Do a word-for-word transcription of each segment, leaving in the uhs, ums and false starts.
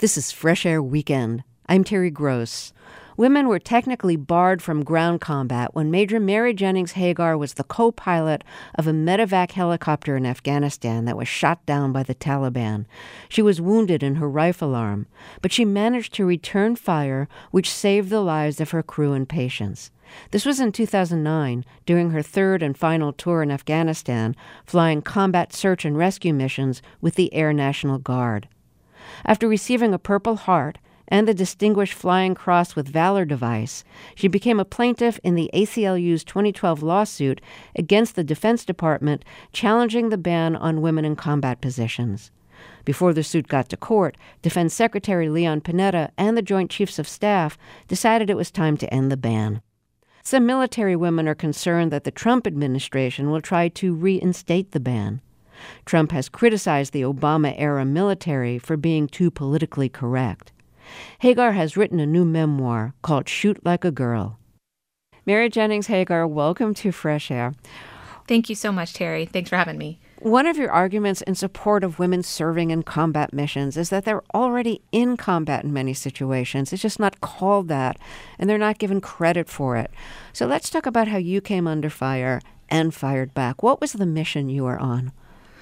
This is Fresh Air Weekend. I'm Terry Gross. Women were technically barred from ground combat when Major Mary Jennings Hagar was the co-pilot of a medevac helicopter in Afghanistan that was shot down by the Taliban. She was wounded in her rifle arm, but she managed to return fire, which saved the lives of her crew and patients. This was in two thousand nine, during her third and final tour in Afghanistan, flying combat search and rescue missions with the Air National Guard. After receiving a Purple Heart and the Distinguished Flying Cross with Valor device, she became a plaintiff in the A C L U's twenty twelve lawsuit against the Defense Department, challenging the ban on women in combat positions. Before the suit got to court, Defense Secretary Leon Panetta and the Joint Chiefs of Staff decided it was time to end the ban. Some military women are concerned that the Trump administration will try to reinstate the ban. Trump has criticized the Obama-era military for being too politically correct. Hagar has written a new memoir called Shoot Like a Girl. Mary Jennings Hagar, welcome to Fresh Air. Thank you so much, Terry. Thanks for having me. One of your arguments in support of women serving in combat missions is that they're already in combat in many situations. It's just not called that, and they're not given credit for it. So let's talk about how you came under fire and fired back. What was the mission you were on?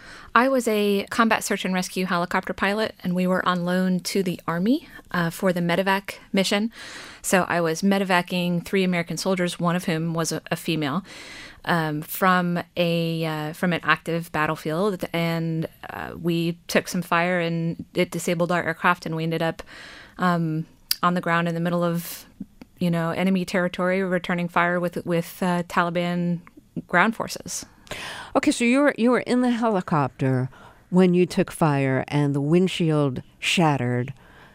I was a combat search and rescue helicopter pilot, and we were on loan to the Army uh, for the medevac mission. So I was medevacing three American soldiers, one of whom was a, a female, um, from a uh, from an active battlefield. And uh, we took some fire, and it disabled our aircraft, and we ended up um, on the ground in the middle of, you know, enemy territory, returning fire with with uh, Taliban ground forces. Okay, so you were you were in the helicopter when you took fire and the windshield shattered.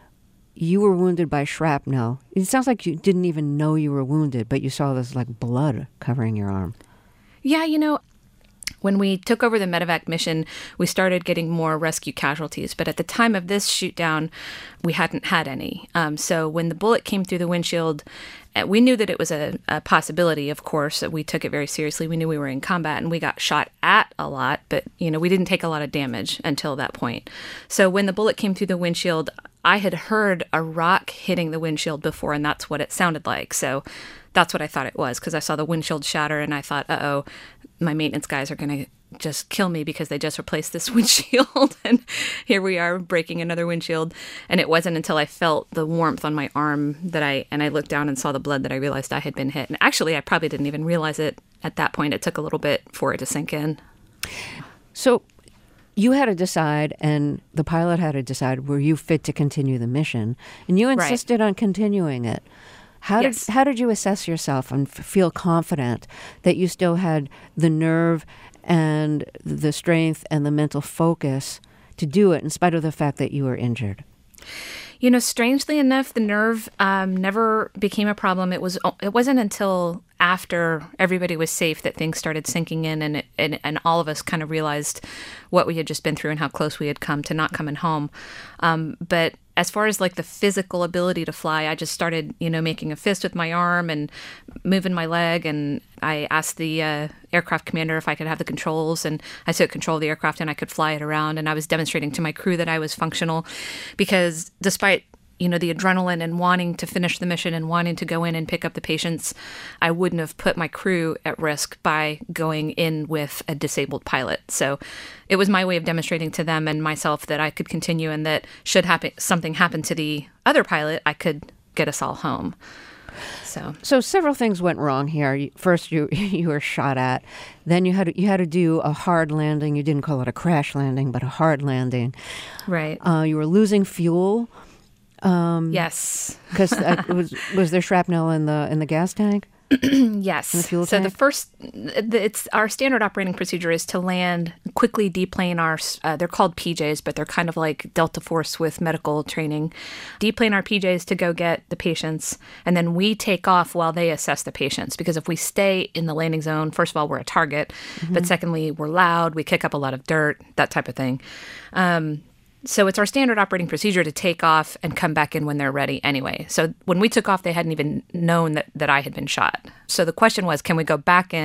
You were wounded by shrapnel. It sounds like you didn't even know you were wounded, but you saw this like blood covering your arm. Yeah, you know, when we took over the medevac mission, we started getting more rescue casualties. But at the time of this shoot down, we hadn't had any. Um, so when the bullet came through the windshield, we knew that it was a, a possibility, of course. We took it very seriously. We knew we were in combat, and we got shot at a lot, but, you know, we didn't take a lot of damage until that point. So when the bullet came through the windshield, I had heard a rock hitting the windshield before, and that's what it sounded like. So that's what I thought it was, because I saw the windshield shatter, and I thought, uh-oh, my maintenance guys are going to just kill me because they just replaced this windshield. And here we are breaking another windshield. And it wasn't until I felt the warmth on my arm that I, and I looked down and saw the blood, that I realized I had been hit. And actually, I probably didn't even realize it at that point. It took a little bit for it to sink in. So you had to decide, and the pilot had to decide, were you fit to continue the mission? And you insisted right. on continuing it. How yes. did how did you assess yourself and f- feel confident that you still had the nerve and the strength and the mental focus to do it in spite of the fact that you were injured? You know, strangely enough, the nerve um, never became a problem. It was it wasn't until after everybody was safe that things started sinking in, and it, and and all of us kind of realized what we had just been through and how close we had come to not coming home. Um, but as far as like the physical ability to fly, I just started, you know, making a fist with my arm and moving my leg. And I asked the uh, aircraft commander if I could have the controls, and I took control of the aircraft and I could fly it around. And I was demonstrating to my crew that I was functional, because despite, you know, the adrenaline and wanting to finish the mission and wanting to go in and pick up the patients, I wouldn't have put my crew at risk by going in with a disabled pilot. So it was my way of demonstrating to them and myself that I could continue, and that should happen, something happen to the other pilot, I could get us all home. So, so several things went wrong here. First, you you were shot at. Then you had to, you had to do a hard landing. You didn't call it a crash landing, but a hard landing. Right. Uh, you were losing fuel. Um, yes. Because uh, was was there shrapnel in the in the gas tank? Yes. In the fuel so tank? the first, it's our standard operating procedure is to land, quickly deplane our. Uh, they're called P Js, but they're kind of like Delta Force with medical training. Deplane our P Js to go get the patients, and then we take off while they assess the patients. Because if we stay in the landing zone, first of all, we're a target, mm-hmm. but secondly, we're loud. We kick up a lot of dirt, that type of thing. Um, So it's our standard operating procedure to take off and come back in when they're ready anyway. So when we took off, they hadn't even known that, that I had been shot. So the question was, can we go back in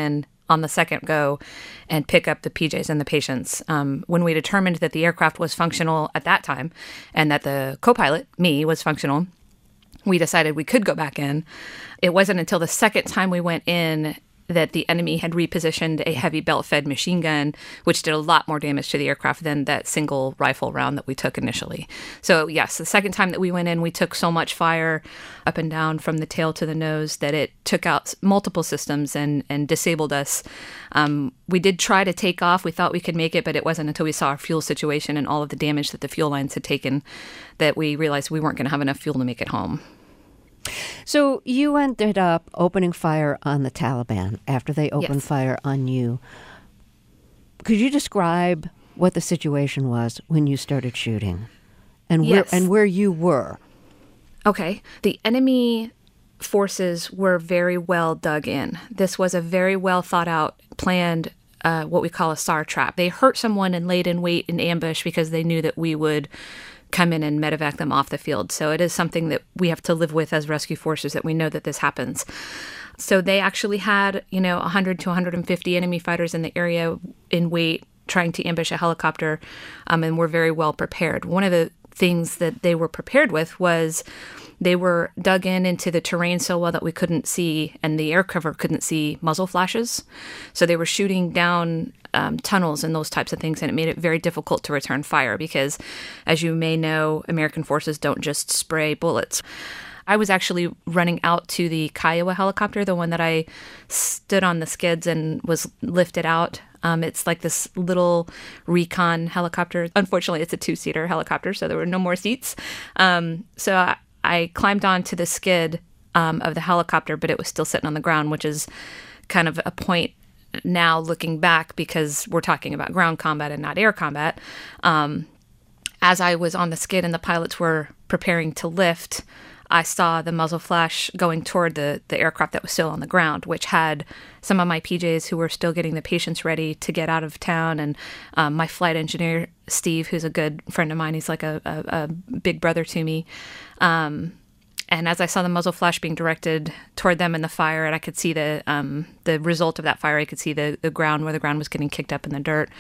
on the second go and pick up the P Js and the patients. Um, when we determined that the aircraft was functional at that time and that the co-pilot, me, was functional, we decided we could go back in. It wasn't until the second time we went in that the enemy had repositioned a heavy belt-fed machine gun, which did a lot more damage to the aircraft than that single rifle round that we took initially. So yes, the second time that we went in, we took so much fire up and down from the tail to the nose that it took out multiple systems and, and disabled us. Um, we did try to take off. We thought we could make it, but it wasn't until we saw our fuel situation and all of the damage that the fuel lines had taken that we realized we weren't going to have enough fuel to make it home. So you ended up opening fire on the Taliban after they opened Yes. fire on you. Could you describe what the situation was when you started shooting and Yes. where and where you were? Okay. The enemy forces were very well dug in. This was a very well thought out, planned, uh, what we call a S A R trap. They hurt someone and laid in wait in ambush because they knew that we would come in and medevac them off the field. So it is something that we have to live with as rescue forces, that we know that this happens. So they actually had, you know, one hundred to one hundred fifty enemy fighters in the area in wait, trying to ambush a helicopter, um, and were very well prepared. One of the things that they were prepared with was they were dug in into the terrain so well that we couldn't see, and the air cover couldn't see muzzle flashes. So they were shooting down um, tunnels and those types of things, and it made it very difficult to return fire because, as you may know, American forces don't just spray bullets. I was actually running out to the Kiowa helicopter, the one that I stood on the skids and was lifted out. Um, it's like this little recon helicopter. Unfortunately, it's a two-seater helicopter, so there were no more seats. Um, so I, I climbed onto the skid um, of the helicopter, but it was still sitting on the ground, which is kind of a point now looking back because we're talking about ground combat and not air combat. Um, as I was on the skid and the pilots were preparing to lift, I saw the muzzle flash going toward the, the aircraft that was still on the ground, which had some of my P Js who were still getting the patients ready to get out of town. And um, my flight engineer, Steve, who's a good friend of mine, he's like a, a, a big brother to me. Um, and as I saw the muzzle flash being directed toward them in the fire, and I could see the um, the result of that fire, I could see the, the ground where the ground was getting kicked up in the dirt.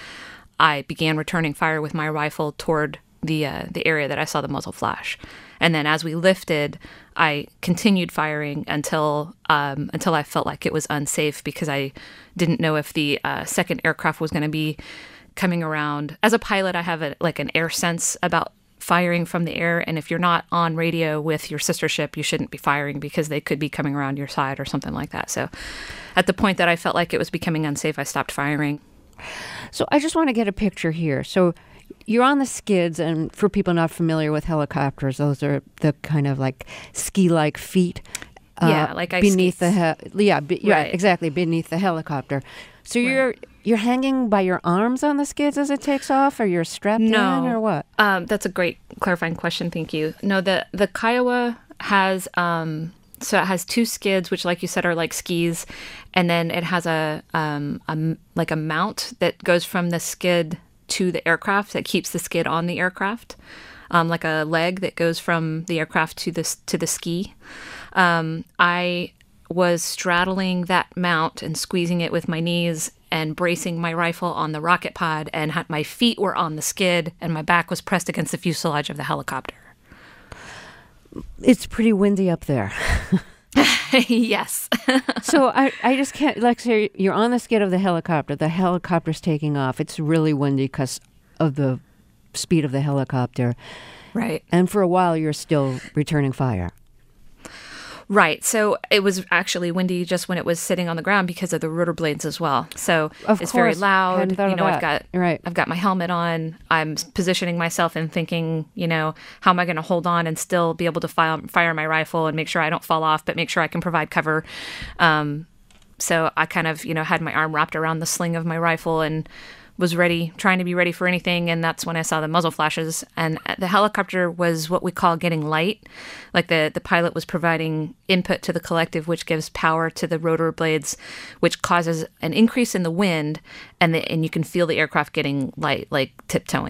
I began returning fire with my rifle toward the uh, the area that I saw the muzzle flash. And then as we lifted, I continued firing until um, until I felt like it was unsafe because I didn't know if the uh, second aircraft was going to be coming around. As a pilot, I have a, like an air sense about firing from the air. And if you're not on radio with your sister ship, you shouldn't be firing because they could be coming around your side or something like that. So at the point that I felt like it was becoming unsafe, I stopped firing. So I just want to get a picture here. So you're on the skids, and for people not familiar with helicopters, those are the kind of like ski-like feet. Uh, Yeah, like ice beneath skates. the he- yeah, be- yeah, Right. exactly, beneath the helicopter. So Right. you're you're hanging by your arms on the skids as it takes off, or you're strapped No. in, or what? Um, that's a great clarifying question. Thank you. No, the the Kiowa has um, so it has two skids, which, like you said, are like skis, and then it has a um a m like a mount that goes from the skid to the aircraft that keeps the skid on the aircraft, um, like a leg that goes from the aircraft to the to the ski. Um, I was straddling that mount and squeezing it with my knees and bracing my rifle on the rocket pod, and had, my feet were on the skid and my back was pressed against the fuselage of the helicopter. It's pretty windy up there. Yes. So I, I just can't, like, say you're on the skid of the helicopter. The helicopter's taking off. It's really windy because of the speed of the helicopter. Right. And for a while, you're still returning fire. Right. So it was actually windy just when it was sitting on the ground because of the rotor blades as well. So Of it's very course. loud. Hadn't thought You of know, I've that. got Right. I've got my helmet on. I'm positioning myself and thinking, you know, how am I going to hold on and still be able to fire, fire my rifle and make sure I don't fall off, but make sure I can provide cover. Um, so I kind of, you know, had my arm wrapped around the sling of my rifle and was ready, trying to be ready for anything. And that's when I saw the muzzle flashes. And the helicopter was what we call getting light. Like the, the pilot was providing input to the collective, which gives power to the rotor blades, which causes an increase in the wind. And the, and you can feel the aircraft getting light, like tiptoeing.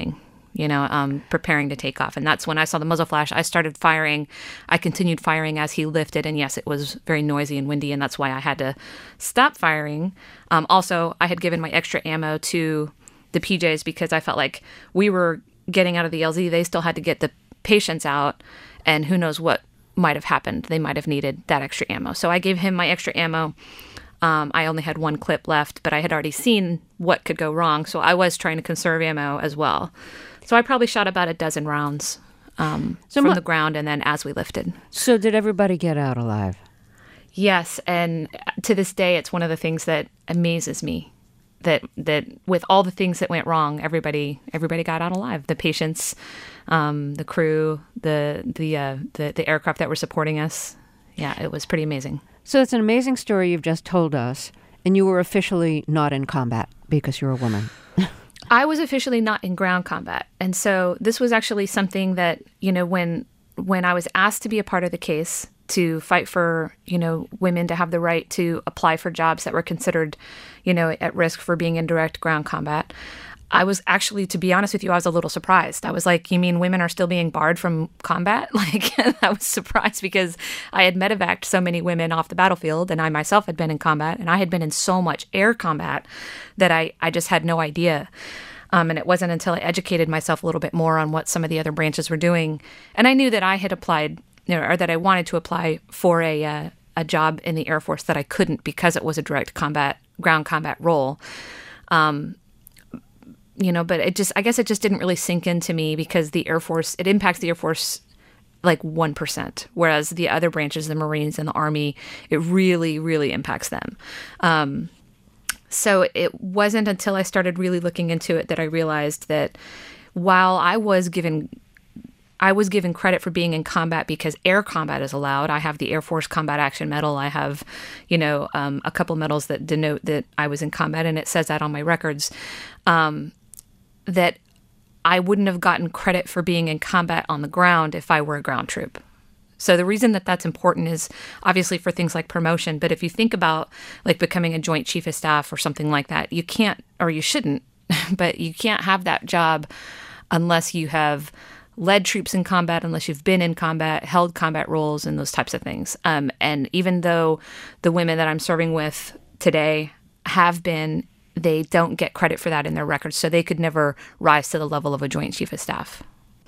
you know, um, preparing to take off. And that's when I saw the muzzle flash. I started firing. I continued firing as he lifted. And yes, it was very noisy and windy, and that's why I had to stop firing. Um, also, I had given my extra ammo to the P Js because I felt like we were getting out of the L Z. They still had to get the patients out, and who knows what might have happened. They might have needed that extra ammo. So I gave him my extra ammo. Um, I only had one clip left, but I had already seen what could go wrong. So I was trying to conserve ammo as well. So I probably shot about a dozen rounds um, so from mo- the ground and then as we lifted. So did everybody get out alive? Yes. And to this day, it's one of the things that amazes me. That that with all the things that went wrong, everybody everybody got out alive. The patients, um, the crew, the the, uh, the the aircraft that were supporting us. Yeah, it was pretty amazing. So it's an amazing story you've just told us, and you were officially not in combat because you're a woman. I was officially not in ground combat, and so this was actually something that, you know, when when I was asked to be a part of the case to fight for, you know, women to have the right to apply for jobs that were considered, you know, at risk for being in direct ground combat. I was actually, to be honest with you, I was a little surprised. I was like, you mean women are still being barred from combat? Like, I was surprised because I had medevaced so many women off the battlefield, and I myself had been in combat, and I had been in so much air combat that I, I just had no idea. Um, and it wasn't until I educated myself a little bit more on what some of the other branches were doing. And I knew that I had applied, you know, or that I wanted to apply for a uh, a job in the Air Force that I couldn't because it was a direct combat, ground combat role. Um, you know, but it just, I guess it just didn't really sink into me because the Air Force, it impacts the Air Force like one percent, whereas the other branches, the Marines and the Army, it really, really impacts them. Um, so it wasn't until I started really looking into it that I realized that while I was given I was given credit for being in combat because air combat is allowed. I have the Air Force Combat Action Medal. I have, you know, um, a couple medals that denote that I was in combat, and it says that on my records, um, that I wouldn't have gotten credit for being in combat on the ground if I were a ground troop. So the reason that that's important is obviously for things like promotion. But if you think about like becoming a Joint Chief of Staff or something like that, you can't, or you shouldn't, but you can't have that job unless you have led troops in combat, unless you've been in combat, held combat roles, and those types of things. Um, and even though the women that I'm serving with today have been, they don't get credit for that in their records. So they could never rise to the level of a Joint Chief of Staff.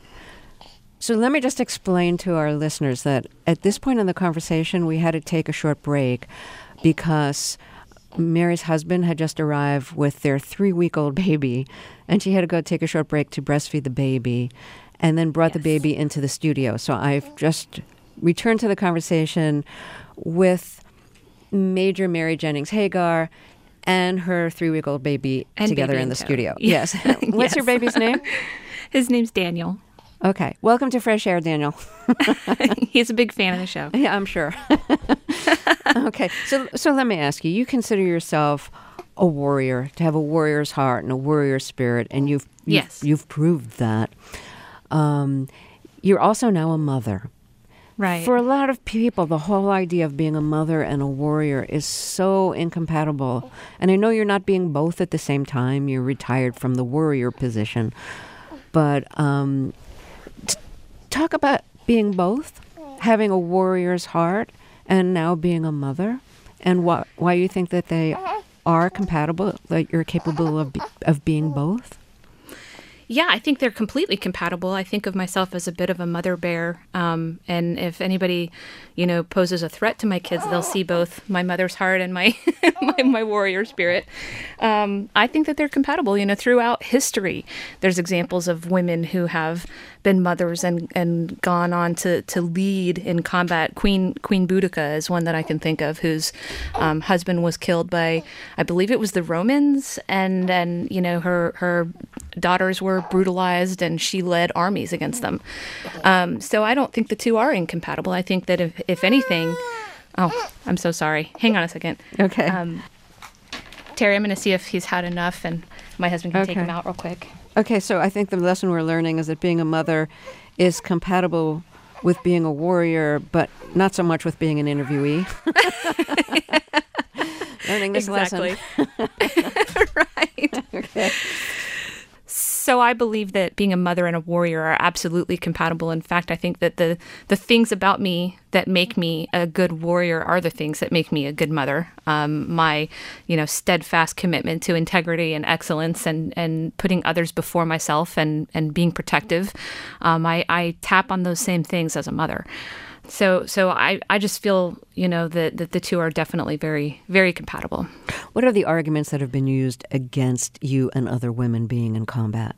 So let me just explain to our listeners that at this point in the conversation, we had to take a short break because Mary's husband had just arrived with their three-week-old baby, and she had to go take a short break to breastfeed the baby, and then brought yes. the baby into the studio. So I've just returned to the conversation with Major Mary Jennings Hagar and her three-week-old baby and together baby in the tow. studio. Yes. What's yes. your baby's name? His name's Daniel. Okay. Welcome to Fresh Air, Daniel. He's a big fan of the show. Yeah, I'm sure. Okay. So so let me ask you, you consider yourself a warrior, to have a warrior's heart and a warrior spirit, and you've you've, yes. you've proved that. Um, you're also now a mother. Right. For a lot of people, the whole idea of being a mother and a warrior is so incompatible. And I know you're not being both at the same time. You're retired from the warrior position. But um, t- talk about being both, having a warrior's heart and now being a mother, and wh- why you think that they are compatible, that you're capable of be- of being both. Yeah, I think they're completely compatible. I think of myself as a bit of a mother bear. Um, and if anybody, you know, poses a threat to my kids, they'll see both my mother's heart and my my, my warrior spirit. Um, I think that they're compatible. You know, throughout history, there's examples of women who have been mothers and, and gone on to, to lead in combat. Queen Queen Boudica is one that I can think of, whose um, husband was killed by, I believe it was the Romans, and and you know her her daughters were brutalized, and she led armies against them. Um, so I don't think the two are incompatible. I think that if if anything, oh, I'm so sorry. Hang on a second. Okay. Um, Terry, I'm going to see if he's had enough, and my husband can okay. take him out real quick. Okay, so I think the lesson we're learning is that being a mother is compatible with being a warrior, but not so much with being an interviewee. Learning this exactly. lesson. Right. Okay. So I believe that being a mother and a warrior are absolutely compatible. In fact, I think that the the things about me that make me a good warrior are the things that make me a good mother. Um, my, you know, steadfast commitment to integrity and excellence, and, and putting others before myself, and, and being protective. Um, I, I tap on those same things as a mother. So so I, I just feel, you know, that, that the two are definitely very, very compatible. What are the arguments that have been used against you and other women being in combat?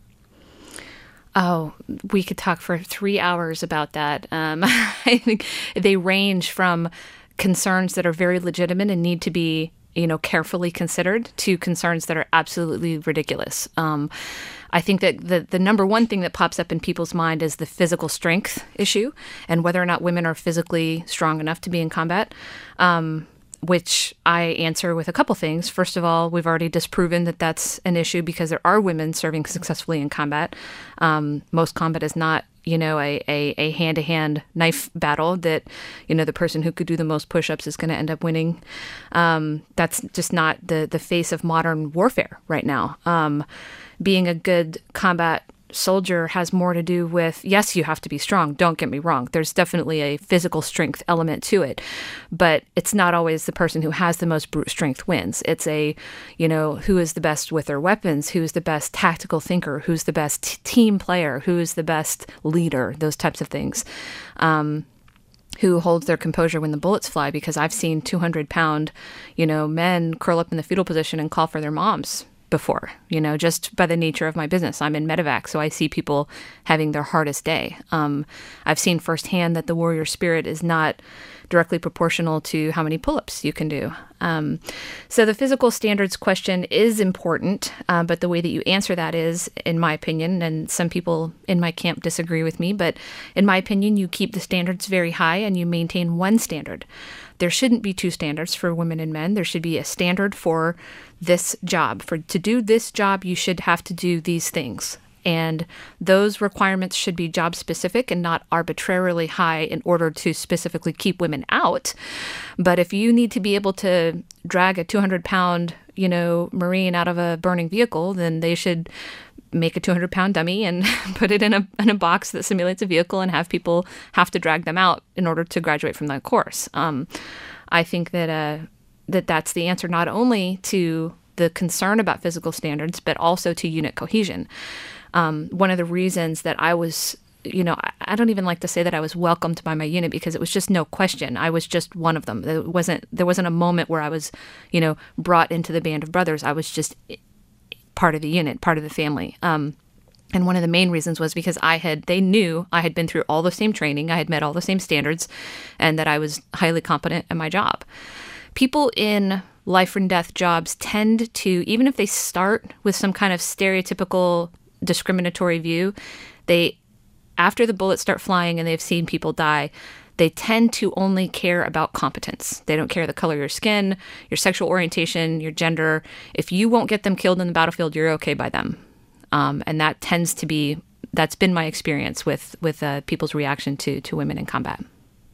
Oh, we could talk for three hours about that. Um, I think they range from concerns that are very legitimate and need to be, you know, carefully considered, to concerns that are absolutely ridiculous. Um, I think that the, the number one thing that pops up in people's mind is the physical strength issue, and whether or not women are physically strong enough to be in combat, um, which I answer with a couple things. First of all, we've already disproven that that's an issue because there are women serving successfully in combat. Um, most combat is not, you know, a, a, a hand-to-hand knife battle that, you know, the person who could do the most push-ups is going to end up winning. Um, that's just not the, the face of modern warfare right now. Um, being a good combat soldier has more to do with, yes, you have to be strong. Don't get me wrong. There's definitely a physical strength element to it, but it's not always the person who has the most brute strength wins. It's a, you know, who is the best with their weapons, who's the best tactical thinker, who's the best t- team player, who's the best leader, those types of things. Um, who holds their composure when the bullets fly, because I've seen two hundred pound, you know, men curl up in the fetal position and call for their moms before, you know, just by the nature of my business. I'm in medevac, so I see people having their hardest day. Um, I've seen firsthand that the warrior spirit is not directly proportional to how many pull-ups you can do. Um, so the physical standards question is important, uh, but the way that you answer that is, in my opinion, and some people in my camp disagree with me, but in my opinion, you keep the standards very high and you maintain one standard. There shouldn't be two standards for women and men. There should be a standard for this job. For to do this job, you should have to do these things. And those requirements should be job specific and not arbitrarily high in order to specifically keep women out. But if you need to be able to drag a two hundred pound, you know, Marine out of a burning vehicle, then they should make a two hundred pound dummy and put it in a in a box that simulates a vehicle and have people have to drag them out in order to graduate from that course. Um, I think that uh, that that's the answer, not only to the concern about physical standards, but also to unit cohesion. Um, one of the reasons that I was, you know, I, I don't even like to say that I was welcomed by my unit, because it was just no question. I was just one of them. There wasn't there wasn't a moment where I was, you know, brought into the band of brothers. I was just part of the unit, part of the family. Um, and one of the main reasons was because I had, they knew I had been through all the same training, I had met all the same standards, and that I was highly competent at my job. People in life and death jobs tend to, even if they start with some kind of stereotypical discriminatory view, they, after the bullets start flying and they've seen people die, they tend to only care about competence. They don't care the color of your skin, your sexual orientation, your gender. If you won't get them killed in the battlefield, you're okay by them. Um, and that tends to be, that's been my experience with, with uh, people's reaction to, to women in combat.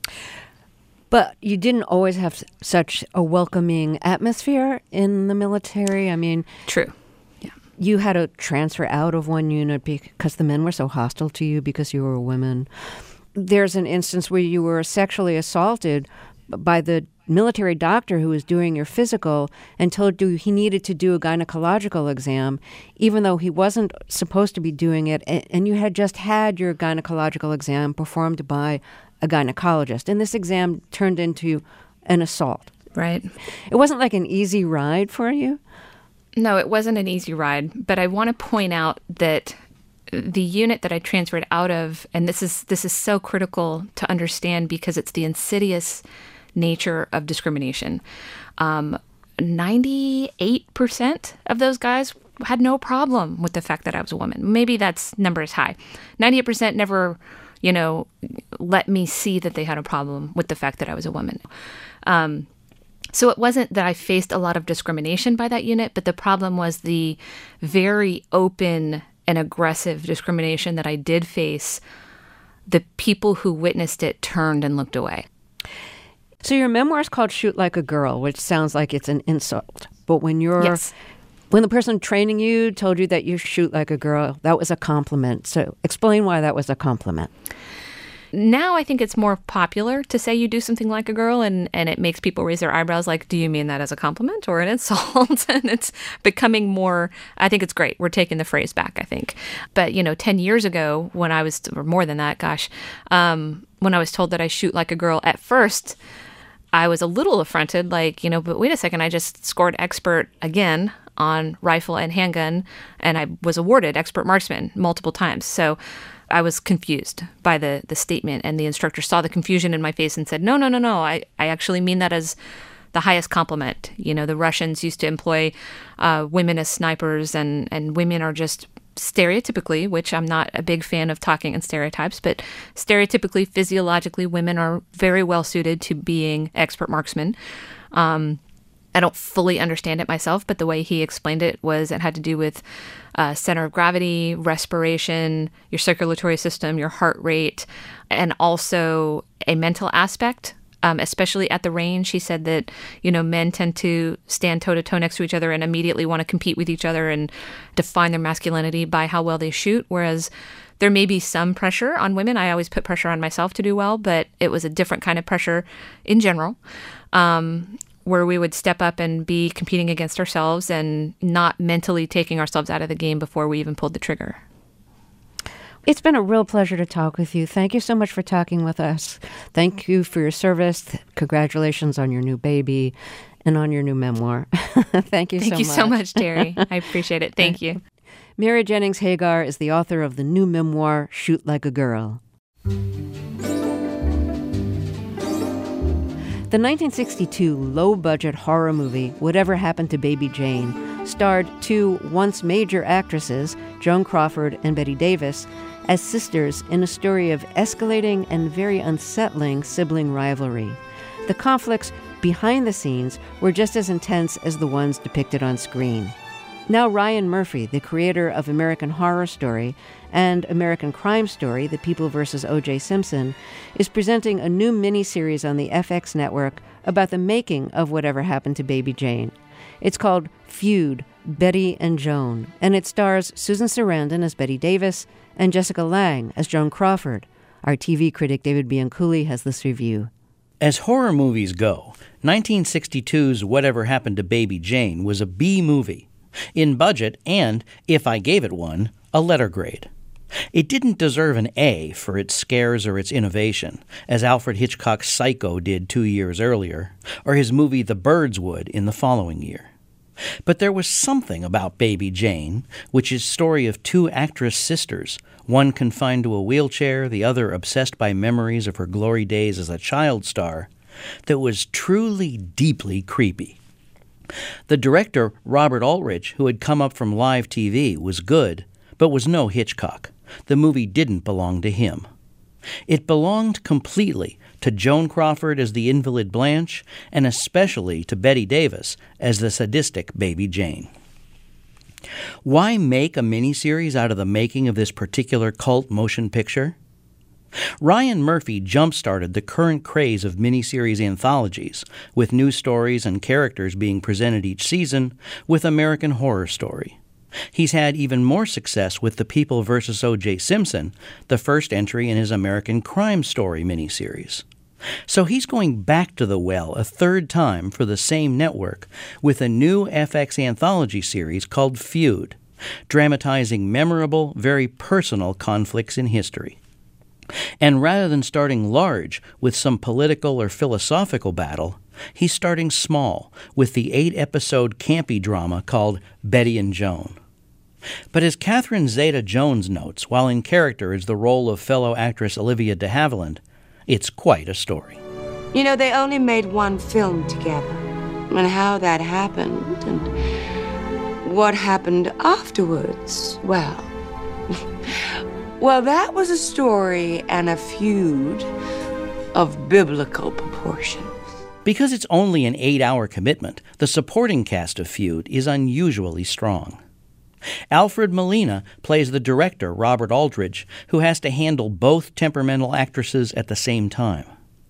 But you didn't always have such a welcoming atmosphere in the military. I mean, true. Yeah. You had to transfer out of one unit because the men were so hostile to you because you were a woman. There's an instance where you were sexually assaulted by the military doctor who was doing your physical and told you he needed to do a gynecological exam, even though he wasn't supposed to be doing it, and you had just had your gynecological exam performed by a gynecologist. And this exam turned into an assault. Right. It wasn't like an easy ride for you? No, it wasn't an easy ride, but I want to point out that the unit that I transferred out of, and this is this is so critical to understand because it's the insidious nature of discrimination. Um, ninety-eight percent of those guys had no problem with the fact that I was a woman. Maybe that's number is high. ninety-eight percent never, you know, let me see that they had a problem with the fact that I was a woman. Um, so it wasn't that I faced a lot of discrimination by that unit, but the problem was the very open and aggressive discrimination that I did face. The people who witnessed it turned and looked away. So your memoir is called Shoot Like a Girl, which sounds like it's an insult. But when you're yes. When the person training you told you that you shoot like a girl, that was a compliment. So explain why that was a compliment. Now I think it's more popular to say you do something like a girl, and, and it makes people raise their eyebrows like, do you mean that as a compliment or an insult? And it's becoming more, I think it's great. We're taking the phrase back, I think. But, you know, ten years ago when I was, or more than that, gosh, um, when I was told that I shoot like a girl, at first I was a little affronted, like, you know, but wait a second, I just scored expert again on rifle and handgun, and I was awarded expert marksman multiple times. So I was confused by the, the statement, and the instructor saw the confusion in my face and said, no, no, no, no, I, I actually mean that as the highest compliment. You know, the Russians used to employ uh, women as snipers, and, and women are just stereotypically, which I'm not a big fan of talking in stereotypes, but stereotypically, physiologically, women are very well suited to being expert marksmen. Um, I don't fully understand it myself, but the way he explained it was it had to do with uh, center of gravity, respiration, your circulatory system, your heart rate, and also a mental aspect, um, especially at the range. He said that, you know, men tend to stand toe-to-toe next to each other and immediately want to compete with each other and define their masculinity by how well they shoot, whereas there may be some pressure on women. I always put pressure on myself to do well, but it was a different kind of pressure in general. Um, where we would step up and be competing against ourselves and not mentally taking ourselves out of the game before we even pulled the trigger. It's been a real pleasure to talk with you. Thank you so much for talking with us. Thank you for your service. Congratulations on your new baby and on your new memoir. Thank you Thank so you much. so much, Terry. I appreciate it. Thank you. Mary Jennings Hagar is the author of the new memoir, Shoot Like a Girl. The nineteen sixty-two low-budget horror movie, Whatever Happened to Baby Jane, starred two once major actresses, Joan Crawford and Bette Davis, as sisters in a story of escalating and very unsettling sibling rivalry. The conflicts behind the scenes were just as intense as the ones depicted on screen. Now Ryan Murphy, the creator of American Horror Story and American Crime Story, The People versus O J. Simpson, is presenting a new miniseries on the F X network about the making of Whatever Happened to Baby Jane. It's called Feud, Betty and Joan, and it stars Susan Sarandon as Bette Davis and Jessica Lange as Joan Crawford. Our T V critic David Bianculli has this review. As horror movies go, nineteen sixty-two's Whatever Happened to Baby Jane was a B movie. In budget and, if I gave it one, a letter grade. It didn't deserve an A for its scares or its innovation, as Alfred Hitchcock's Psycho did two years earlier, or his movie The Birds would in the following year. But there was something about Baby Jane, which is story of two actress sisters, one confined to a wheelchair, the other obsessed by memories of her glory days as a child star, that was truly deeply creepy. The director, Robert Aldrich, who had come up from live T V, was good, but was no Hitchcock. The movie didn't belong to him. It belonged completely to Joan Crawford as the invalid Blanche, and especially to Bette Davis as the sadistic Baby Jane. Why make a miniseries out of the making of this particular cult motion picture? Ryan Murphy jump-started the current craze of miniseries anthologies, with new stories and characters being presented each season, with American Horror Story. He's had even more success with The People versus O J. Simpson, the first entry in his American Crime Story miniseries. So he's going back to the well a third time for the same network with a new F X anthology series called Feud, dramatizing memorable, very personal conflicts in history. And rather than starting large with some political or philosophical battle, he's starting small with the eight-episode campy drama called Betty and Joan. But as Catherine Zeta-Jones notes, while in character as the role of fellow actress Olivia de Havilland, it's quite a story. You know, they only made one film together, and how that happened and what happened afterwards, well... Well, that was a story and a feud of biblical proportions. Because it's only an eight-hour commitment, the supporting cast of Feud is unusually strong. Alfred Molina plays the director, Robert Aldrich, who has to handle both temperamental actresses at the same time.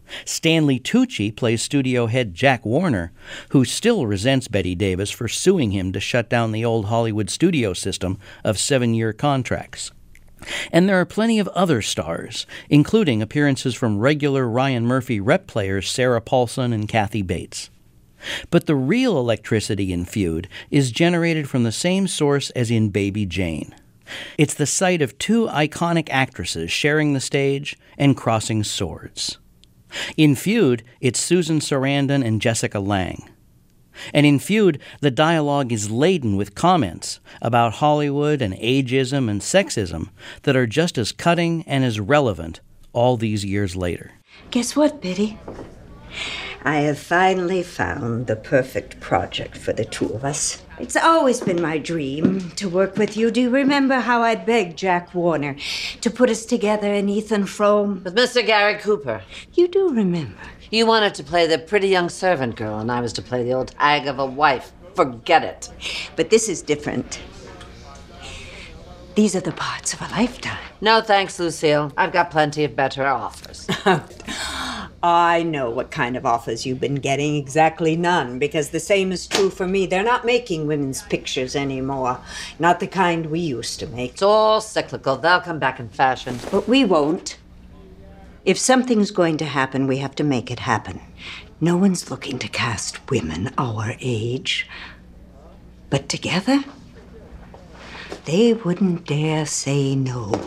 Stanley Tucci plays studio head Jack Warner, who still resents Bette Davis for suing him to shut down the old Hollywood studio system of seven-year contracts. And there are plenty of other stars, including appearances from regular Ryan Murphy rep players Sarah Paulson and Kathy Bates. But the real electricity in Feud is generated from the same source as in Baby Jane. It's the sight of two iconic actresses sharing the stage and crossing swords. In Feud, it's Susan Sarandon and Jessica Lange. And in Feud, the dialogue is laden with comments about Hollywood and ageism and sexism that are just as cutting and as relevant all these years later. Guess what, Biddy? I have finally found the perfect project for the two of us. It's always been my dream to work with you. Do you remember how I begged Jack Warner to put us together in Ethan Frome? With Mister Gary Cooper. You do remember. You wanted to play the pretty young servant girl, and I was to play the old hag of a wife. Forget it. But this is different. These are the parts of a lifetime. No thanks, Lucille. I've got plenty of better offers. I know what kind of offers you've been getting. Exactly none, because the same is true for me. They're not making women's pictures anymore. Not the kind we used to make. It's all cyclical. They'll come back in fashion. But we won't. If something's going to happen, we have to make it happen. No one's looking to cast women our age. But together, they wouldn't dare say no.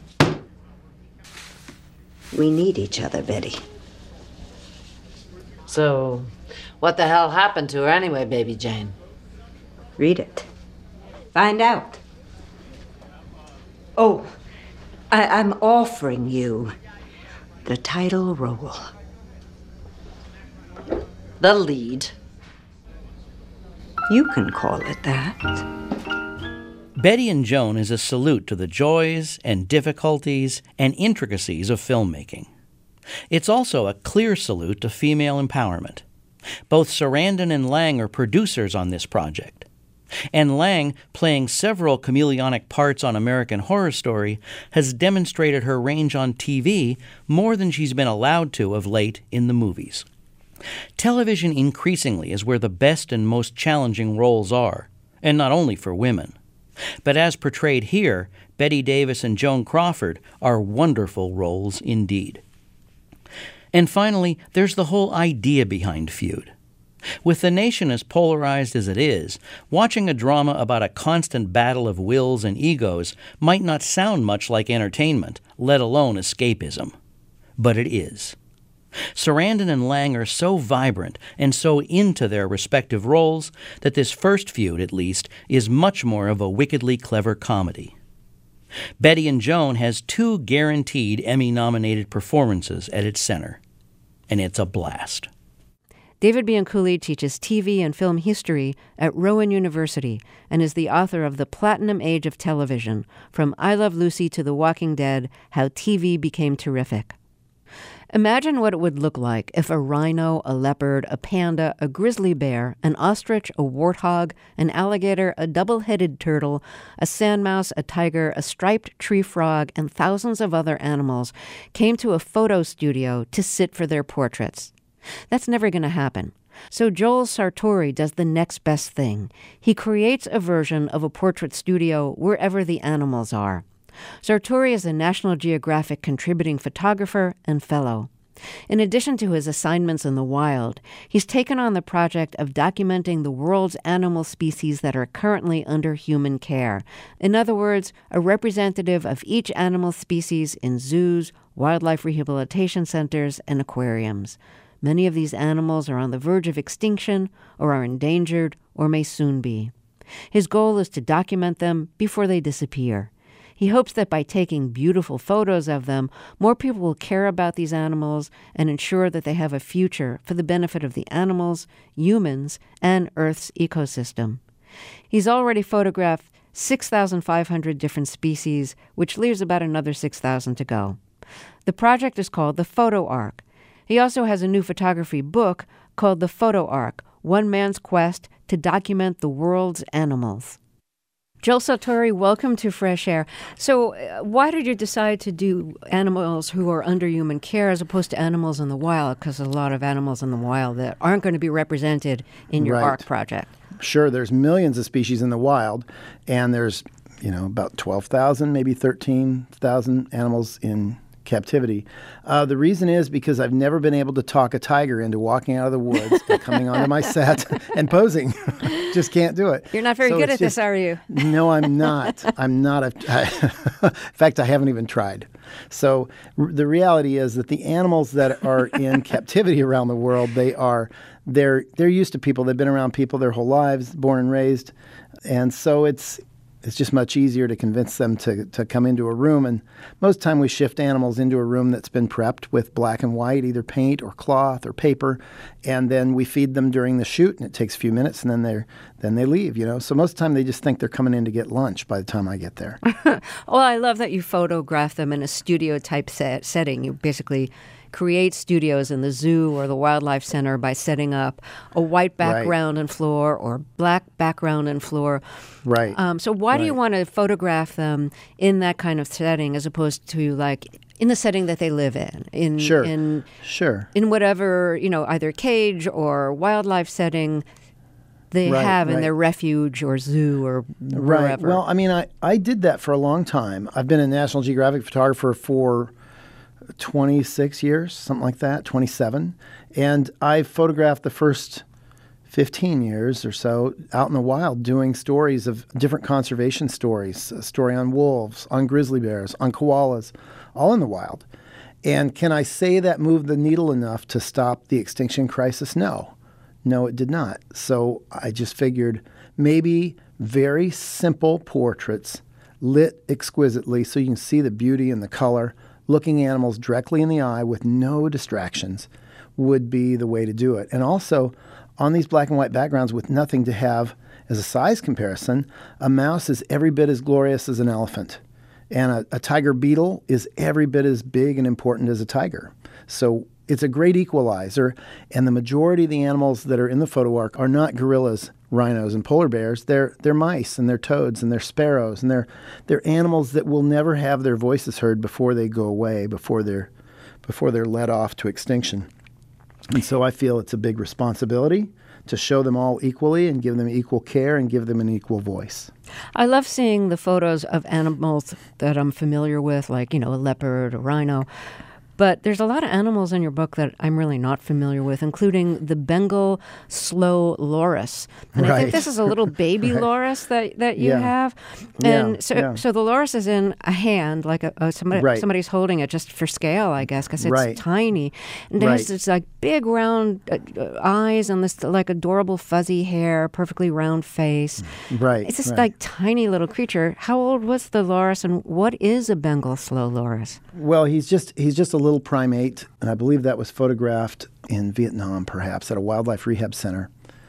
We need each other, Betty. So, what the hell happened to her anyway, Baby Jane? Read it. Find out. Oh, I- I'm offering you the title role. The lead. You can call it that. Betty and Joan is a salute to the joys and difficulties and intricacies of filmmaking. It's also a clear salute to female empowerment. Both Sarandon and Lange are producers on this project. And Lange, playing several chameleonic parts on American Horror Story, has demonstrated her range on T V more than she's been allowed to of late in the movies. Television increasingly is where the best and most challenging roles are, and not only for women. But as portrayed here, Bette Davis and Joan Crawford are wonderful roles indeed. And finally, there's the whole idea behind Feud. With the nation as polarized as it is, watching a drama about a constant battle of wills and egos might not sound much like entertainment, let alone escapism. But it is. Sarandon and Lange are so vibrant and so into their respective roles that this first Feud, at least, is much more of a wickedly clever comedy. Betty and Joan has two guaranteed Emmy-nominated performances at its center, and it's a blast. David Bianculli teaches T V and film history at Rowan University and is the author of The Platinum Age of Television, From I Love Lucy to The Walking Dead, How T V Became Terrific. Imagine what it would look like if a rhino, a leopard, a panda, a grizzly bear, an ostrich, a warthog, an alligator, a double-headed turtle, a sandmouse, a tiger, a striped tree frog, and thousands of other animals came to a photo studio to sit for their portraits. That's never going to happen. So Joel Sartori does the next best thing. He creates a version of a portrait studio wherever the animals are. Sartori is a National Geographic contributing photographer and fellow. In addition to his assignments in the wild, he's taken on the project of documenting the world's animal species that are currently under human care. In other words, a representative of each animal species in zoos, wildlife rehabilitation centers, and aquariums. Many of these animals are on the verge of extinction or are endangered or may soon be. His goal is to document them before they disappear. He hopes that by taking beautiful photos of them, more people will care about these animals and ensure that they have a future for the benefit of the animals, humans, and Earth's ecosystem. He's already photographed six thousand five hundred different species, which leaves about another six thousand to go. The project is called the Photo Ark. He also has a new photography book called The Photo Ark, One Man's Quest to Document the World's Animals. Joel Sartore, welcome to Fresh Air. So uh, why did you decide to do animals who are under human care as opposed to animals in the wild? Because there's a lot of animals in the wild that aren't going to be represented in your Right. ARC project. Sure, there's millions of species in the wild, and there's, you know, about twelve thousand, maybe thirteen thousand animals in captivity. Uh, the reason is because I've never been able to talk a tiger into walking out of the woods and coming onto my set and posing. Just can't do it. You're not very So good it's at this, just- are you? No, I'm not. I'm not. A, I, in fact, I haven't even tried. So r- the reality is that the animals that are in captivity around the world, they are they're they're used to people. They've been around people their whole lives, born and raised, and so it's it's just much easier to convince them to to come into a room. And most of the time, we shift animals into a room that's been prepped with black and white, either paint or cloth or paper, and then we feed them during the shoot, and it takes a few minutes, and then they're then they leave. You know, so most of the time they just think they're coming in to get lunch by the time I get there. Well, I love that you photograph them in a studio type set, setting. You basically create studios in the zoo or the wildlife center by setting up a white background and floor or black background and floor. Right. Um, so why do you Right. want to photograph them in that kind of setting as opposed to like in the setting that they live in? In Sure. in Sure. in whatever, you know, either cage or wildlife setting they Right, have in right. their refuge or zoo or Right. wherever. Well, I mean, I, I did that for a long time. I've been a National Geographic photographer for twenty-six years, something like that, twenty-seven. And I photographed the first fifteen years or so out in the wild doing stories of different conservation stories, a story on wolves, on grizzly bears, on koalas, all in the wild. And can I say that moved the needle enough to stop the extinction crisis? No. No, it did not. So I just figured maybe very simple portraits lit exquisitely so you can see the beauty and the color, looking animals directly in the eye with no distractions would be the way to do it. And also, on these black and white backgrounds with nothing to have as a size comparison, a mouse is every bit as glorious as an elephant. And a, a tiger beetle is every bit as big and important as a tiger. So it's a great equalizer, and the majority of the animals that are in the photo arc are not gorillas, rhinos, and polar bears. They're they're mice and they're toads and they're sparrows and they're they're animals that will never have their voices heard before they go away, before they're before they're led off to extinction. And so I feel it's a big responsibility to show them all equally and give them equal care and give them an equal voice. I love seeing the photos of animals that I'm familiar with, like, you know, a leopard, a rhino. But there's a lot of animals in your book that I'm really not familiar with, including the Bengal slow loris. And I think Right. this is a little baby Right. loris that, that you Yeah. have. Yeah, And so yeah. so the loris is in a hand, like a, a somebody Right. somebody's holding it just for scale, I guess, because it's Right. tiny. And it Right. has this like big round uh, uh, eyes and this like adorable fuzzy hair, perfectly round face. Right. It's this right. like tiny little creature. How old was the loris, and what is a Bengal slow loris? Well, he's just he's just a little primate, and I believe that was photographed in Vietnam, perhaps, at a wildlife rehab center.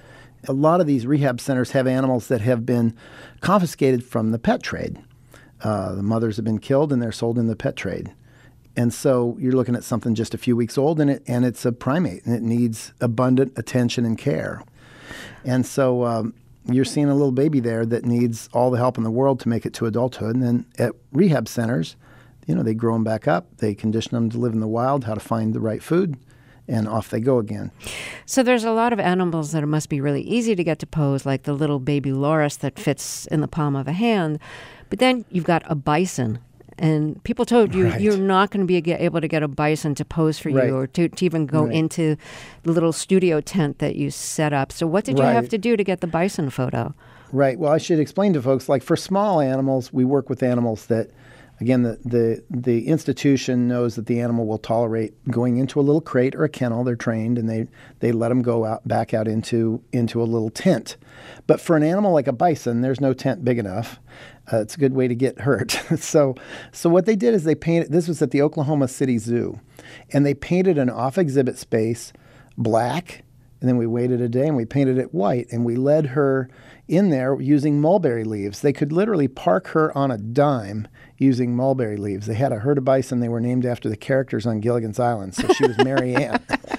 A lot of these rehab centers have animals that have been confiscated from the pet trade. Uh, the mothers have been killed, and they're sold in the pet trade. And so you're looking at something just a few weeks old, and it and it's a primate, and it needs abundant attention and care. And so um, you're seeing a little baby there that needs all the help in the world to make it to adulthood. And then at rehab centers, you know, they grow them back up. They condition them to live in the wild, how to find the right food, and off they go again. So there's a lot of animals that it must be really easy to get to pose, like the little baby loris that fits in the palm of a hand. But then you've got a bison. And people told you Right. you're not going to be get, able to get a bison to pose for Right. you or to, to even go Right. into the little studio tent that you set up. So what did you have Right. to do to get the bison photo? Right. Well, I should explain to folks, like for small animals, we work with animals that, again, the, the, the institution knows that the animal will tolerate going into a little crate or a kennel. They're trained, and they, they let them go out back out into, into a little tent. But for an animal like a bison, there's no tent big enough. Uh, it's a good way to get hurt. so so what they did is they painted, this was at the Oklahoma City Zoo, and they painted an off-exhibit space black, and then we waited a day and we painted it white, and we led her in there using mulberry leaves. They could literally park her on a dime using mulberry leaves. They had a herd of bison. They were named after the characters on Gilligan's Island, so she was Mary Ann.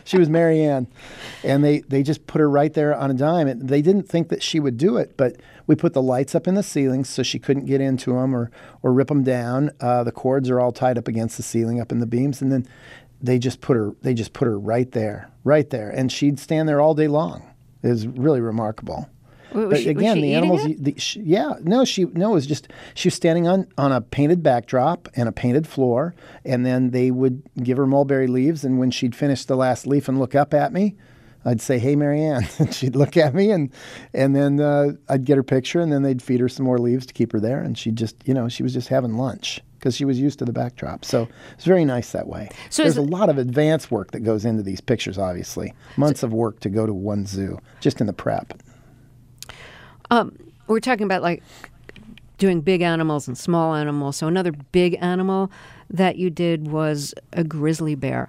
She was Mary Ann. And they, they just put her right there on a dime. And they didn't think that she would do it, but we put the lights up in the ceilings so she couldn't get into them or, or rip them down. Uh, the cords are all tied up against the ceiling up in the beams. And then they just put her, they just put her right there, right there. And she'd stand there all day long. It was really remarkable. Was but she, again, was she the eating animals, it? the, she, yeah, no, she, no, it was just, she was standing on, on a painted backdrop and a painted floor. And then they would give her mulberry leaves. And when she'd finish the last leaf and look up at me, I'd say, "Hey, Mary Ann." And she'd look at me and, and then uh, I'd get her picture and then they'd feed her some more leaves to keep her there. And she just, you know, she was just having lunch because she was used to the backdrop. So it's very nice that way. So There's is a it- lot of advanced work that goes into these pictures, obviously. Months of work to go to one zoo, just in the prep. Um, we're talking about like doing big animals and small animals. So another big animal that you did was a grizzly bear.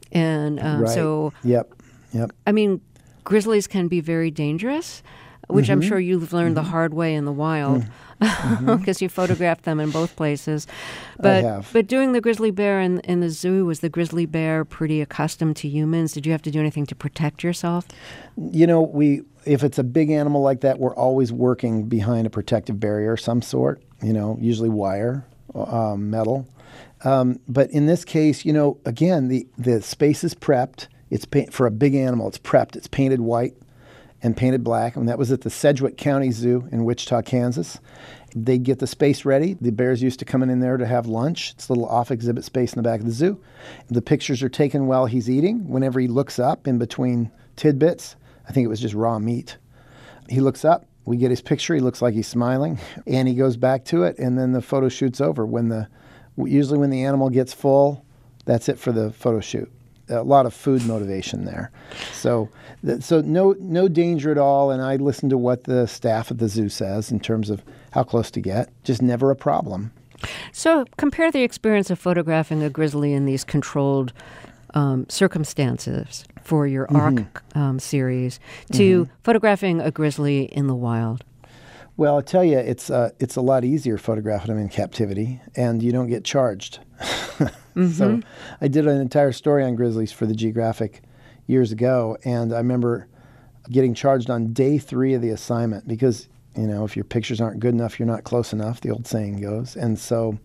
And um, Right. so, Yep, yep. I mean, grizzlies can be very dangerous, which Mm-hmm. I'm sure you've learned the hard way in the wild because you photographed them in both places. But have. but doing the grizzly bear in, in the zoo, was the grizzly bear pretty accustomed to humans? Did you have to do anything to protect yourself? You know, we if it's a big animal like that, we're always working behind a protective barrier of some sort, you know, usually wire, um, metal. Um, but in this case, you know, again, the, the space is prepped. It's pa- for a big animal. It's prepped. It's painted white and painted black. And that was at the Sedgwick County Zoo in Wichita, Kansas. They get the space ready. The bears used to come in there to have lunch. It's a little off-exhibit space in the back of the zoo. The pictures are taken while he's eating. Whenever he looks up in between tidbits, I think it was just raw meat. He looks up. We get his picture. He looks like he's smiling. And he goes back to it, and then the photo shoot's over. When the Usually when the animal gets full, that's it for the photo shoot. A lot of food motivation there. So th- so no no danger at all, and I listen to what the staff at the zoo says in terms of how close to get. Just never a problem. So compare the experience of photographing a grizzly in these controlled um, circumstances for your ARC um, series to photographing a grizzly in the wild. Well, I tell you, it's uh, it's a lot easier photographing them in captivity, and you don't get charged. mm-hmm. So I did an entire story on grizzlies for the Geographic years ago, and I remember getting charged on day three of the assignment because, you know, if your pictures aren't good enough, you're not close enough, the old saying goes. And so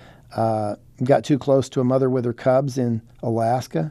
uh, got too close to a mother with her cubs in Alaska,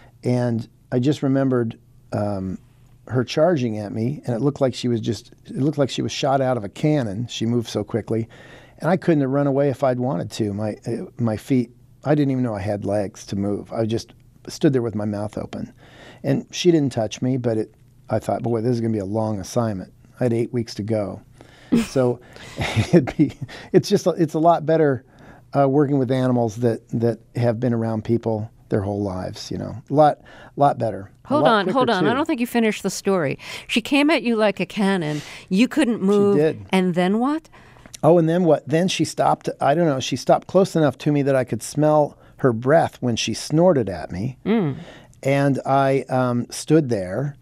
and I just remembered um, her charging at me, and it looked like she was just, it looked like she was shot out of a cannon. She moved so quickly, and I couldn't have run away if I'd wanted to. My uh, my feet, I didn't even know I had legs to move. I just stood there with my mouth open, and she didn't touch me, but it, I thought, boy, this is going to be a long assignment. I had eight weeks to go. So it'd be, it's just, it's a lot better uh, working with animals that, that have been around people their whole lives, you know, a lot, lot better. Hold on, hold on. Too. I don't think you finished the story. She came at you like a cannon. You couldn't move. She did. And then what? Oh, and then what? Then she stopped. I don't know. She stopped close enough to me that I could smell her breath when she snorted at me. Mm. And I um, stood there,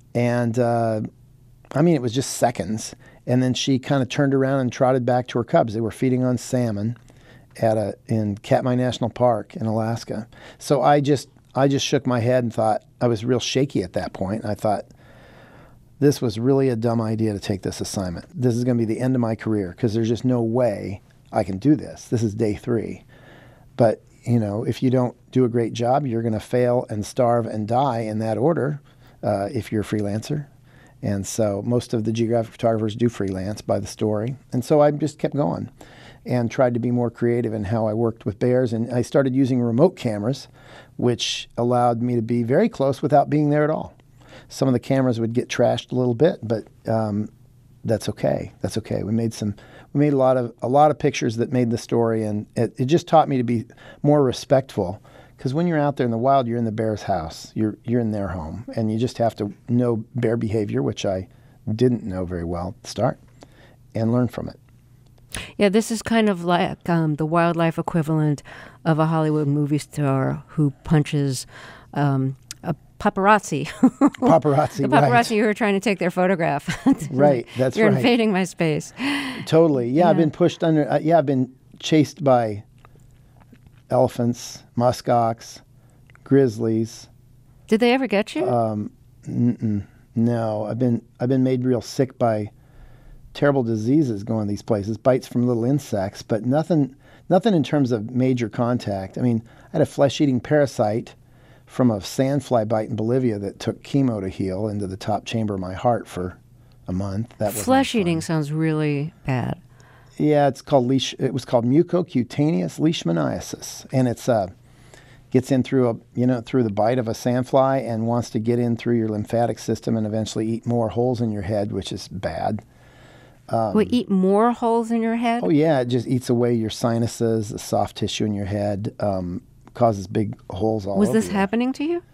and uh, I mean, it was just seconds. And then she kind of turned around and trotted back to her cubs. They were feeding on salmon at a in Katmai National Park in Alaska. So I just I just shook my head and thought, I was real shaky at that point. And I thought, this was really a dumb idea to take this assignment. This is going to be the end of my career because there's just no way I can do this. This is day three. But, you know, if you don't do a great job, you're going to fail and starve and die in that order uh, if you're a freelancer. And so most of the geographic photographers do freelance by the story. And so I just kept going and tried to be more creative in how I worked with bears. And I started using remote cameras, which allowed me to be very close without being there at all. Some of the cameras would get trashed a little bit, but um, that's okay. That's okay. We made some. We made a lot of a lot of pictures that made the story, and it, it just taught me to be more respectful. Because when you're out there in the wild, you're in the bear's house. You're you're in their home, and you just have to know bear behavior, which I didn't know very well at the start, and learn from it. Yeah, this is kind of like um, the wildlife equivalent of a Hollywood movie star who punches um, a paparazzi. Paparazzi, the paparazzi right. who are trying to take their photograph. Right, that's You're right. invading my space. Totally. Yeah, Yeah. I've been pushed under. Uh, yeah, I've been chased by elephants, muskox, grizzlies, Did they ever get you? Um, mm-mm, no, I've been I've been made real sick by terrible diseases going to these places, bites from little insects, but nothing nothing in terms of major contact. I mean, I had a flesh-eating parasite from a sandfly bite in Bolivia that took chemo to heal into the top chamber of my heart for a month. That was Flesh eating sounds really bad. Yeah, it's called leash. It was called mucocutaneous leishmaniasis, and it's uh gets in through a you know through the bite of a sandfly and wants to get in through your lymphatic system and eventually eat more holes in your head, which is bad. Um, Will it eat more holes in your head? Oh yeah, it just eats away your sinuses, the soft tissue in your head, um, causes big holes all Was over this you. happening to you?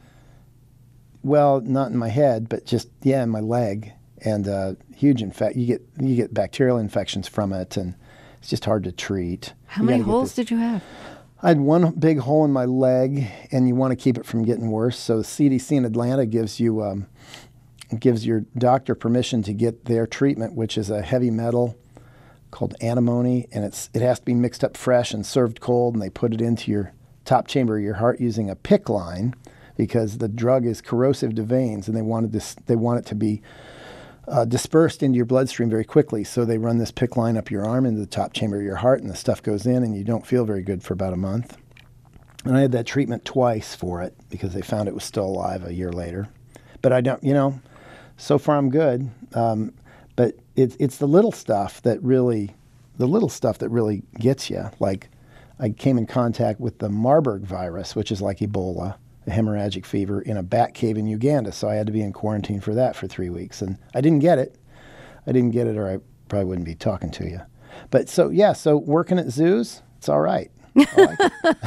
Well, not in my head, but just yeah, in my leg, and uh, huge infect. You get you get bacterial infections from it, and it's just hard to treat. How You many gotta get holes this- did you have? I had one big hole in my leg, and you want to keep it from getting worse. So the C D C in Atlanta gives you um, gives your doctor permission to get their treatment, which is a heavy metal called antimony, and it's it has to be mixed up fresh and served cold, and they put it into your top chamber of your heart using a PICC line because the drug is corrosive to veins, and they wanted this they want it to be Uh, dispersed into your bloodstream very quickly. So they run this PICC line up your arm into the top chamber of your heart, and the stuff goes in, and you don't feel very good for about a month. And I had that treatment twice for it because they found it was still alive a year later. But I don't, you know, so far I'm good. Um, but it's it's the little stuff that really, the little stuff that really gets you. Like I came in contact with the Marburg virus, which is like Ebola, a hemorrhagic fever, in a bat cave in Uganda. So I had to be in quarantine for that for three weeks. And I didn't get it. I didn't get it or I probably wouldn't be talking to you. But so, yeah, so working at zoos, it's all right. I like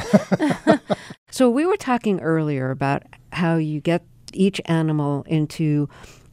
it. So we were talking earlier about how you get each animal into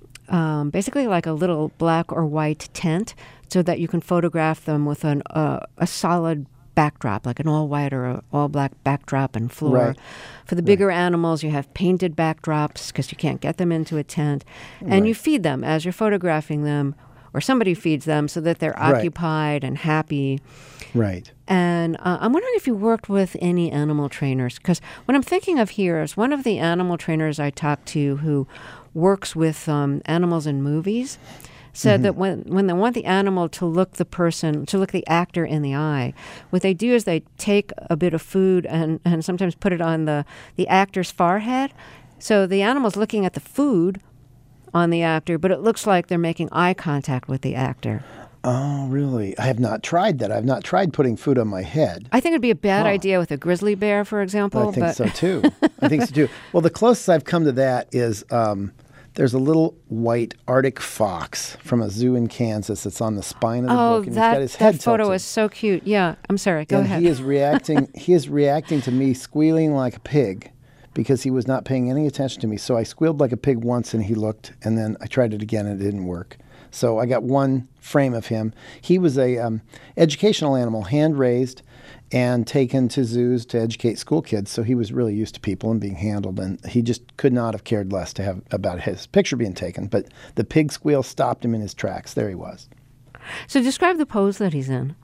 um, basically like a little black or white tent so that you can photograph them with an, uh, a solid backdrop, like an all-white or a all-black backdrop and floor. Right. For the bigger right. animals, you have painted backdrops because you can't get them into a tent. And right. you feed them as you're photographing them, or somebody feeds them so that they're right. occupied and happy. Right. And uh, I'm wondering if you worked with any animal trainers, because what I'm thinking of here is one of the animal trainers I talked to who works with um, animals in movies said mm-hmm. that when when they want the animal to look the person, to look the actor in the eye, what they do is they take a bit of food and, and sometimes put it on the, the actor's forehead. So the animal's looking at the food on the actor, but it looks like they're making eye contact with the actor. Oh, really? I have not tried that. I've not tried putting food on my head. I think it'd be a bad huh. idea with a grizzly bear, for example. I think but so, too. I think so, too. Well, the closest I've come to that is... Um, There's a little white Arctic fox from a zoo in Kansas that's on the spine of the oh, book, and that, he's got his head that photo tilted. is so cute. Yeah, I'm sorry. Go and ahead. he is reacting. He is reacting to me squealing like a pig because he was not paying any attention to me. So I squealed like a pig once, and he looked, and then I tried it again, and it didn't work. So I got one frame of him. He was a um, educational animal, hand raised, and taken to zoos to educate school kids. So he was really used to people and being handled, and he just could not have cared less to have about his picture being taken. But the pig squeal stopped him in his tracks. There he was. So describe the pose that he's in.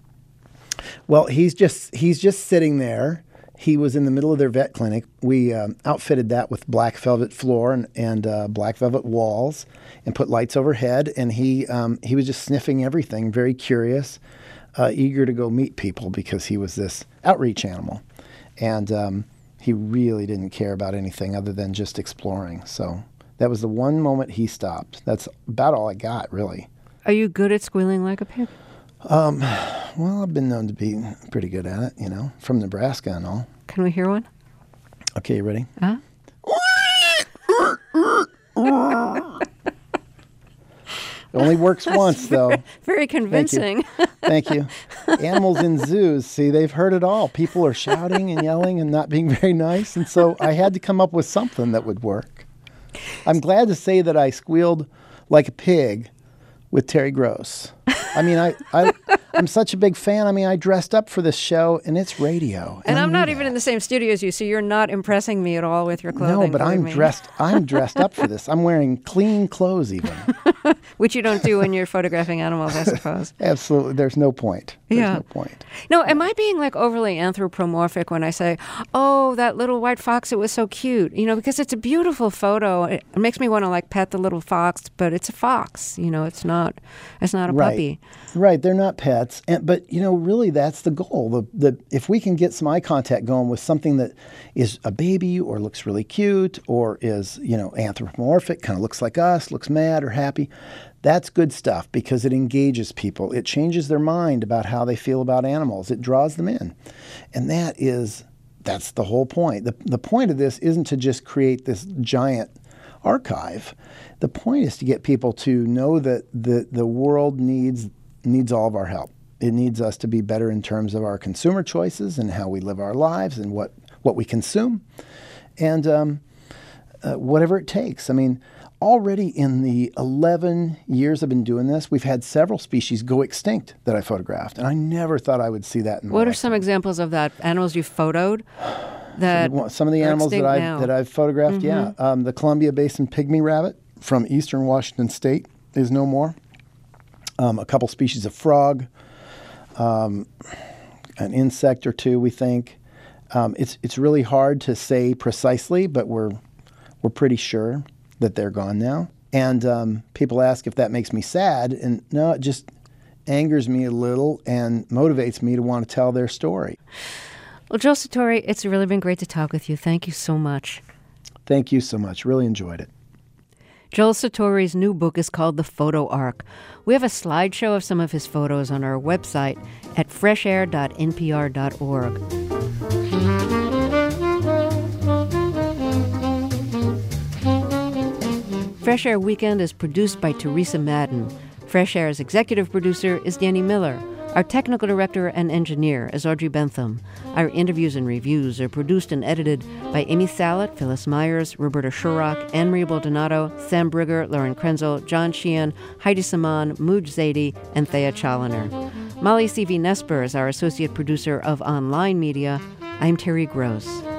Well, he's just he's just sitting there. He was in the middle of their vet clinic. We um, outfitted that with black velvet floor and, and uh, black velvet walls and put lights overhead. And he um, he was just sniffing everything, very curious, uh, eager to go meet people because he was this outreach animal. And um, he really didn't care about anything other than just exploring. So that was the one moment he stopped. That's about all I got, really. Are you good at squealing like a pig? Um, well, I've been known to be pretty good at it, you know, from Nebraska and all. Can we hear one? Okay, you ready? Huh? It only works once, very, though. Very convincing. Thank you. Thank you. Animals in zoos, see, they've heard it all. People are shouting and yelling and not being very nice, and so I had to come up with something that would work. I'm glad to say that I squealed like a pig with Terry Gross. I mean, I, I, I'm such a big fan. I mean, I dressed up for this show, and it's radio. And, and I'm not that. even in the same studio as you, so you're not impressing me at all with your clothing. No, but I'm me. dressed. I'm dressed up for this. I'm wearing clean clothes, even. which you don't do when you're photographing animals, I suppose. Absolutely. There's no point. There's Yeah. no point. No, am I being like overly anthropomorphic when I say, oh, that little white fox, it was so cute? You know, because it's a beautiful photo. It makes me want to like pet the little fox, but it's a fox. You know, it's not, it's not a Right. puppy. Right. They're not pets. And, but, you know, really that's the goal. The, the, if we can get some eye contact going with something that is a baby or looks really cute or is, you know, anthropomorphic, kind of looks like us, looks mad or happy, that's good stuff because it engages people. It changes their mind about how they feel about animals. It draws them in. And that is, that's the whole point. The, the point of this isn't to just create this giant archive. The point is to get people to know that the, the world needs needs all of our help. It needs us to be better in terms of our consumer choices and how we live our lives and what, what we consume and um, uh, whatever it takes. I mean, already in the eleven years I've been doing this, we've had several species go extinct that I photographed, and I never thought I would see that in my What are lifetime. some examples of that? Animals you photoed? That Some- Some of the are animals that extinct I've, now. that I've photographed, yeah. Um, the Columbia Basin pygmy rabbit from eastern Washington state is no more. Um, a couple species of frog, um, an insect or two, we think. Um, it's it's really hard to say precisely, but we're we're pretty sure that they're gone now. And um, people ask if that makes me sad, and no, it just angers me a little and motivates me to want to tell their story. Well, Joel Sartore, it's really been great to talk with you. Thank you so much. Thank you so much. Really enjoyed it. Joel Sartore's new book is called The Photo Arc. We have a slideshow of some of his photos on our website at fresh air dot n p r dot org. Fresh Air Weekend is produced by Teresa Madden. Fresh Air's executive producer is Danny Miller. Our technical director and engineer is Audrey Bentham. Our interviews and reviews are produced and edited by Amy Salet, Phyllis Myers, Roberta Shurrock, Anne-Marie Baldonado, Sam Brigger, Lauren Krenzel, John Sheehan, Heidi Saman, Mooj Zadie, and Thea Challoner. Molly C V. Nesper is our associate producer of online media. I'm Terry Gross.